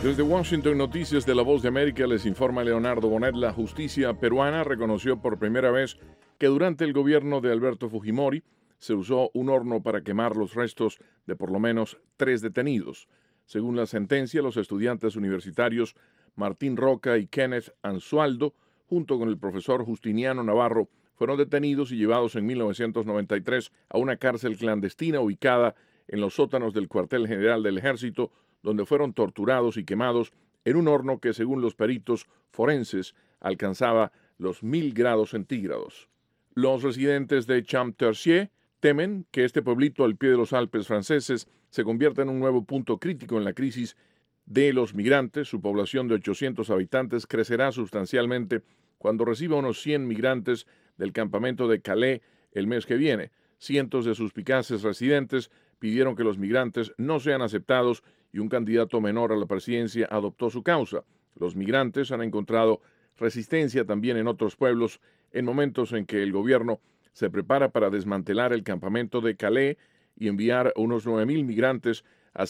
Desde Washington, Noticias de La Voz de América, les informa Leonardo Bonet. La justicia peruana reconoció por primera vez que durante el gobierno de Alberto Fujimori se usó un horno para quemar los restos de por lo menos 3 detenidos. Según la sentencia, los estudiantes universitarios Martín Roca y Kenneth Anzualdo, junto con el profesor Justiniano Navarro, fueron detenidos y llevados en 1993 a una cárcel clandestina ubicada en los sótanos del cuartel general del Ejército, donde fueron torturados y quemados en un horno que, según los peritos forenses, alcanzaba los 1000 grados centígrados. Los residentes de Champtercier temen que este pueblito al pie de los Alpes franceses se convierta en un nuevo punto crítico en la crisis de los migrantes. Su población de 800 habitantes crecerá sustancialmente cuando reciba unos 100 migrantes del campamento de Calais el mes que viene. Cientos de suspicaces residentes pidieron que los migrantes no sean aceptados y un candidato menor a la presidencia adoptó su causa. Los migrantes han encontrado resistencia también en otros pueblos en momentos en que el gobierno se prepara para desmantelar el campamento de Calais y enviar unos 9.000 migrantes a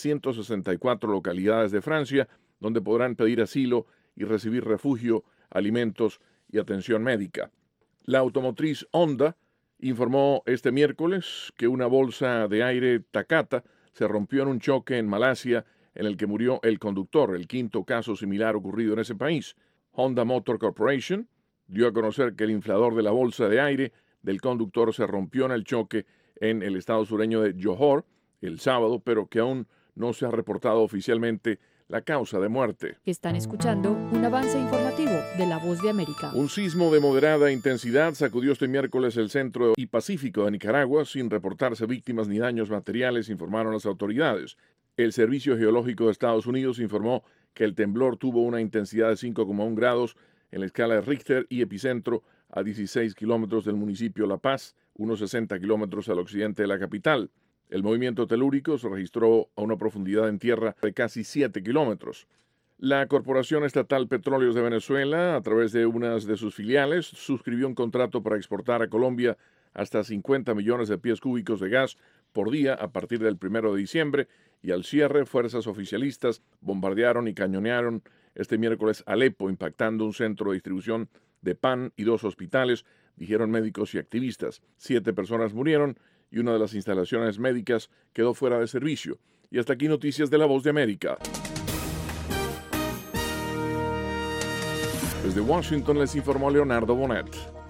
164 localidades de Francia, donde podrán pedir asilo y recibir refugio, alimentos y atención médica. La automotriz Honda informó este miércoles que una bolsa de aire Takata se rompió en un choque en Malasia en el que murió el conductor, el quinto caso similar ocurrido en ese país. Honda Motor Corporation dio a conocer que el inflador de la bolsa de aire del conductor se rompió en el choque en el estado sureño de Johor el sábado, pero que aún no se ha reportado oficialmente la causa de muerte. Están escuchando un avance informativo de La Voz de América. Un sismo de moderada intensidad sacudió este miércoles el centro y Pacífico de Nicaragua sin reportarse víctimas ni daños materiales, informaron las autoridades. El Servicio Geológico de Estados Unidos informó que el temblor tuvo una intensidad de 5,1 grados en la escala de Richter y epicentro a 16 kilómetros del municipio La Paz, unos 60 kilómetros al occidente de la capital. El movimiento telúrico se registró a una profundidad en tierra de casi 7 kilómetros. La Corporación Estatal Petróleos de Venezuela, a través de unas de sus filiales, suscribió un contrato para exportar a Colombia hasta 50 millones de pies cúbicos de gas por día a partir del 1 de diciembre, y al cierre, fuerzas oficialistas bombardearon y cañonearon este miércoles Alepo, impactando un centro de distribución de pan y 2 hospitales, dijeron médicos y activistas. 7 personas murieron y una de las instalaciones médicas quedó fuera de servicio. Y hasta aquí Noticias de La Voz de América. Desde Washington les informó Leonardo Bonet.